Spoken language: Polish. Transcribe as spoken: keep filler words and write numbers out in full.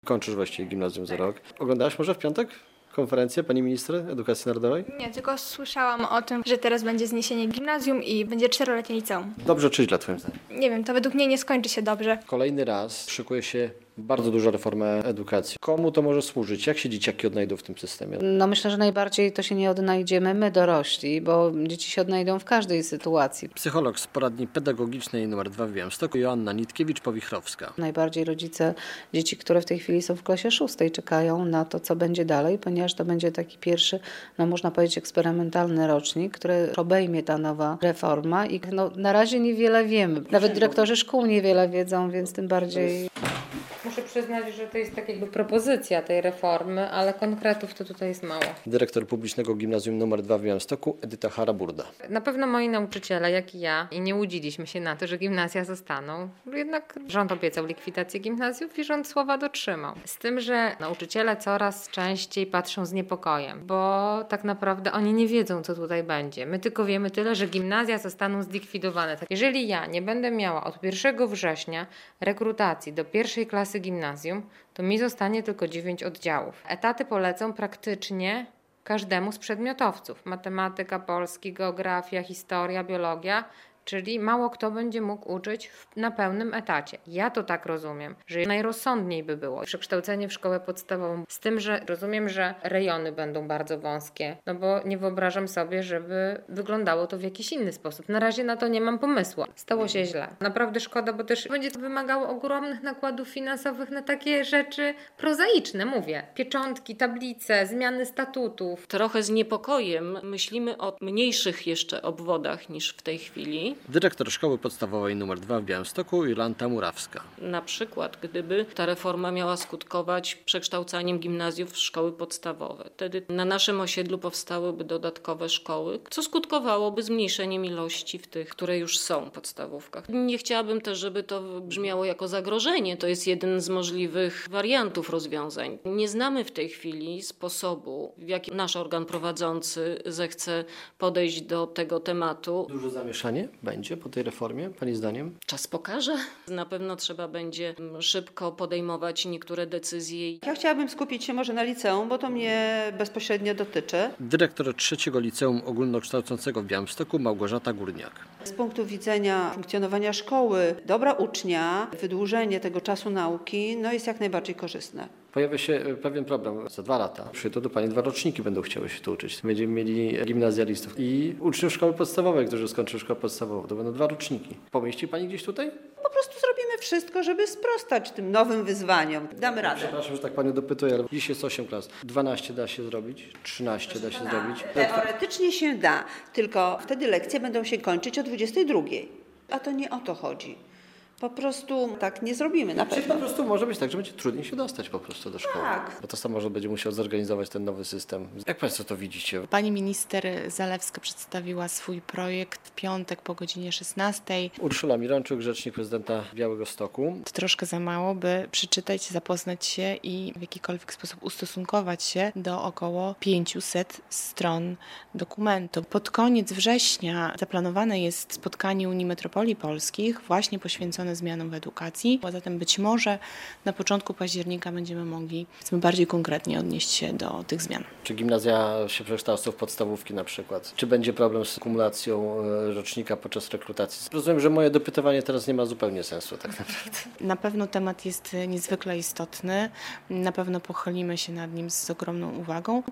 Kończysz właściwie gimnazjum za rok. Oglądałaś może w piątek konferencję pani minister edukacji narodowej? Nie, tylko słyszałam o tym, że teraz będzie zniesienie gimnazjum i będzie czteroletnie liceum. Dobrze czy źle twoim zdaniem? Nie wiem, to według mnie nie skończy się dobrze. Kolejny raz szykuje się bardzo duża reforma edukacji. Komu to może służyć? Jak się dzieciaki odnajdą w tym systemie? No myślę, że najbardziej to się nie odnajdziemy my dorośli, bo dzieci się odnajdą w każdej sytuacji. Psycholog z poradni pedagogicznej numer dwa w Białymstoku, Joanna Nitkiewicz-Powichrowska. Najbardziej rodzice dzieci, które w tej chwili są w klasie szóstej, czekają na to, co będzie dalej, ponieważ to będzie taki pierwszy, no można powiedzieć, eksperymentalny rocznik, który obejmie ta nowa reforma i no, na razie niewiele wiemy. Nawet dyrektorzy szkół niewiele wiedzą, więc tym bardziej... Muszę przyznać, że to jest tak jakby propozycja tej reformy, ale konkretów to tutaj jest mało. Dyrektor publicznego gimnazjum numer dwa w Białymstoku, Edyta Haraburda. Na pewno moi nauczyciele, jak i ja, i nie łudziliśmy się na to, że gimnazja zostaną. Jednak rząd obiecał likwidację gimnazjów i rząd słowa dotrzymał. Z tym, że nauczyciele coraz częściej patrzą z niepokojem, bo tak naprawdę oni nie wiedzą, co tutaj będzie. My tylko wiemy tyle, że gimnazja zostaną zlikwidowane. Jeżeli ja nie będę miała od pierwszego września rekrutacji do pierwszej klasy gimnazjum, to mi zostanie tylko dziewięć oddziałów. Etaty polecą praktycznie każdemu z przedmiotowców. Matematyka, polski, geografia, historia, biologia. Czyli mało kto będzie mógł uczyć w, na pełnym etacie. Ja to tak rozumiem, że najrozsądniej by było przekształcenie w szkołę podstawową. Z tym, że rozumiem, że rejony będą bardzo wąskie, no bo nie wyobrażam sobie, żeby wyglądało to w jakiś inny sposób. Na razie na to nie mam pomysłu. Stało się źle. Naprawdę szkoda, bo też będzie to wymagało ogromnych nakładów finansowych na takie rzeczy prozaiczne, mówię. Pieczątki, tablice, zmiany statutów. Trochę z niepokojem myślimy o mniejszych jeszcze obwodach niż w tej chwili. Dyrektor szkoły podstawowej numer dwa w Białymstoku, Jolanta Murawska. Na przykład, gdyby ta reforma miała skutkować przekształcaniem gimnazjów w szkoły podstawowe. Wtedy na naszym osiedlu powstałyby dodatkowe szkoły, co skutkowałoby zmniejszeniem ilości w tych, które już są w podstawówkach. Nie chciałabym też, żeby to brzmiało jako zagrożenie. To jest jeden z możliwych wariantów rozwiązań. Nie znamy w tej chwili sposobu, w jaki nasz organ prowadzący zechce podejść do tego tematu. Duże zamieszanie będzie po tej reformie, pani zdaniem? Czas pokaże. Na pewno trzeba będzie szybko podejmować niektóre decyzje. Ja chciałabym skupić się może na liceum, bo to mnie bezpośrednio dotyczy. Dyrektor trzeciego liceum ogólnokształcącego w Białymstoku, Małgorzata Górniak. Z punktu widzenia funkcjonowania szkoły, dobra ucznia, wydłużenie tego czasu nauki no jest jak najbardziej korzystne. Pojawia się pewien problem. Za dwa lata przyjdą do pani dwa roczniki, będą chciały się tu uczyć. Będziemy mieli gimnazjalistów i uczniów szkoły podstawowej, którzy skończą szkołę podstawową. To będą dwa roczniki. Pomieści pani gdzieś tutaj? Po prostu zrobimy wszystko, żeby sprostać tym nowym wyzwaniom. Damy radę. Przepraszam, że tak panią dopytuję, ale dziś jest osiem klas. dwanaście da się zrobić, trzynaście da się zrobić. Teoretycznie się da, tylko wtedy lekcje będą się kończyć o dwudziestej drugiej. A to nie o to chodzi. Po prostu tak nie zrobimy na Czyli pewno. po prostu może być tak, że będzie trudniej się dostać po prostu do szkoły. Tak. Bo to samo, że będzie musiał zorganizować ten nowy system. Jak państwo to widzicie? Pani minister Zalewska przedstawiła swój projekt w piątek po godzinie szesnastej. Urszula Mironczuk, rzecznik prezydenta Białegostoku. To troszkę za mało, by przeczytać, zapoznać się i w jakikolwiek sposób ustosunkować się do około pięciuset stron dokumentu. Pod koniec września zaplanowane jest spotkanie Unii Metropolii Polskich właśnie poświęcone zmianom w edukacji, a zatem być może na początku października będziemy mogli bardziej konkretnie odnieść się do tych zmian. Czy gimnazja się przekształcą w podstawówki na przykład? Czy będzie problem z kumulacją rocznika podczas rekrutacji? Rozumiem, że moje dopytywanie teraz nie ma zupełnie sensu tak naprawdę. Na pewno temat jest niezwykle istotny, na pewno pochylimy się nad nim z ogromną uwagą.